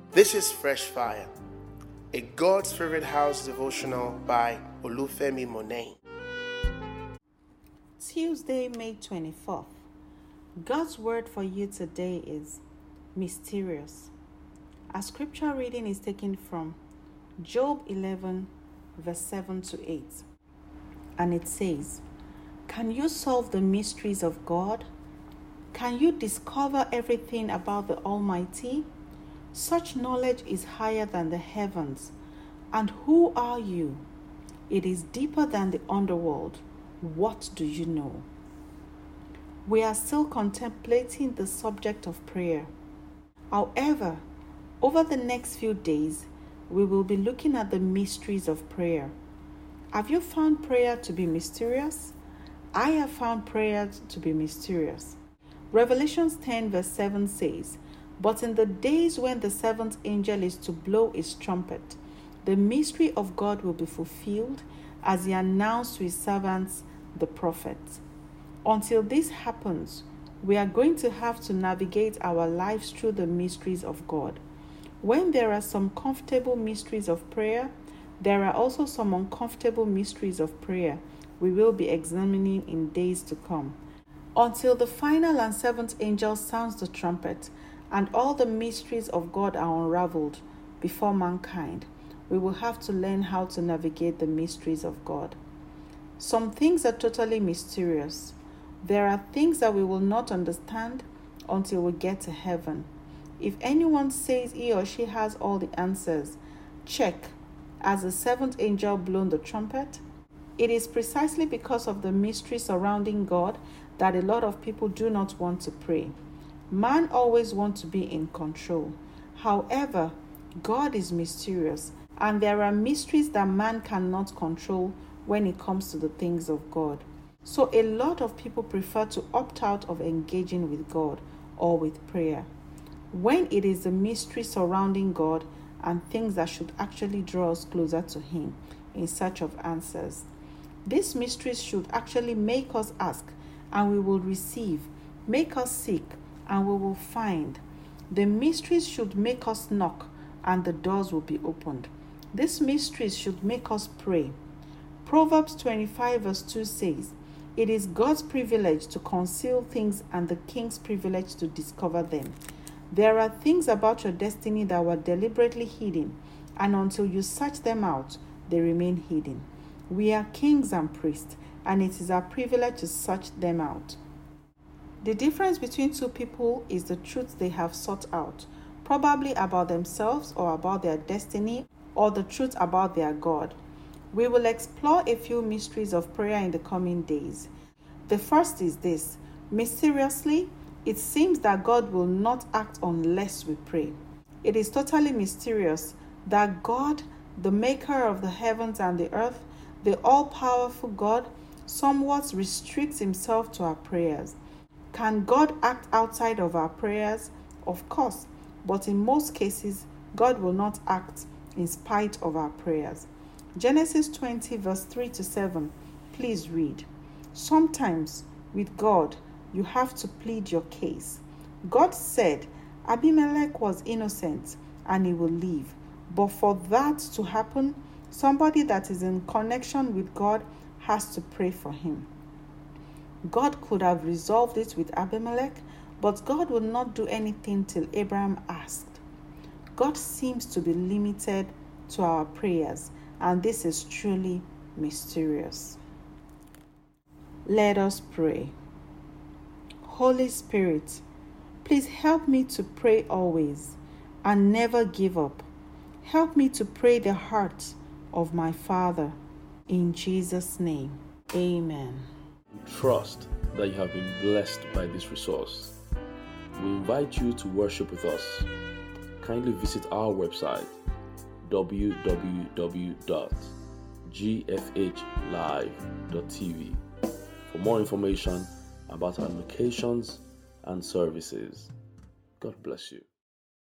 This is Fresh Fire, a God's Favorite House devotional by Olufemi Monet. Tuesday, May 24th. God's word for you today is mysterious. Our scripture reading is taken from Job 11, verse 7 to 8. And it says, "Can you solve the mysteries of God? Can you discover everything about the Almighty? Such knowledge is higher than the heavens. And who are you? It is deeper than the underworld. What do you know?" We are still contemplating the subject of prayer. However, over the next few days, we will be looking at the mysteries of prayer. Have you found prayer to be mysterious? I have found prayer to be mysterious. Revelation 10 verse 7 says, "But in the days when the seventh angel is to blow his trumpet, the mystery of God will be fulfilled as he announced to his servants, the prophets." Until this happens, we are going to have to navigate our lives through the mysteries of God. When there are some comfortable mysteries of prayer, there are also some uncomfortable mysteries of prayer we will be examining in days to come. Until the final and seventh angel sounds the trumpet and all the mysteries of God are unraveled before mankind, we will have to learn how to navigate the mysteries of God. Some things are totally mysterious. There are things that we will not understand until we get to heaven. If anyone says he or she has all the answers, check, has the seventh angel blown the trumpet? It is precisely because of the mystery surrounding God that a lot of people do not want to pray. Man always wants to be in control. However, God is mysterious, and there are mysteries that man cannot control when it comes to the things of God. So a lot of people prefer to opt out of engaging with God or with prayer, when it is the mystery surrounding God and things that should actually draw us closer to Him in search of answers. These mysteries should actually make us ask, and we will receive, make us seek, and we will find. The mysteries should make us knock, and the doors will be opened. These mysteries should make us pray. Proverbs 25 verse 2 says, "It is God's privilege to conceal things and the king's privilege to discover them." There are things about your destiny that were deliberately hidden, and until you search them out, they remain hidden. We are kings and priests, and it is our privilege to search them out. The difference between two people is the truth they have sought out, probably about themselves or about their destiny, or the truth about their God. We will explore a few mysteries of prayer in the coming days. The first is this: mysteriously, it seems that God will not act unless we pray. It is totally mysterious that God, the maker of the heavens and the earth, the all-powerful God, somewhat restricts himself to our prayers. Can God act outside of our prayers? Of course, but in most cases, God will not act in spite of our prayers. Genesis 20 verse 3 to 7, please read. Sometimes, with God, you have to plead your case. God said Abimelech was innocent and he will live. But for that to happen, somebody that is in connection with God has to pray for him. God could have resolved it with Abimelech, but God would not do anything till Abraham asked. God seems to be limited to our prayers, and this is truly mysterious. Let us pray. Holy Spirit, please help me to pray always and never give up. Help me to pray the heart of my Father. In Jesus' name, amen. We trust that you have been blessed by this resource. We invite you to worship with us. Kindly visit our website www.gfhlive.tv for more information about our locations and services. God bless you.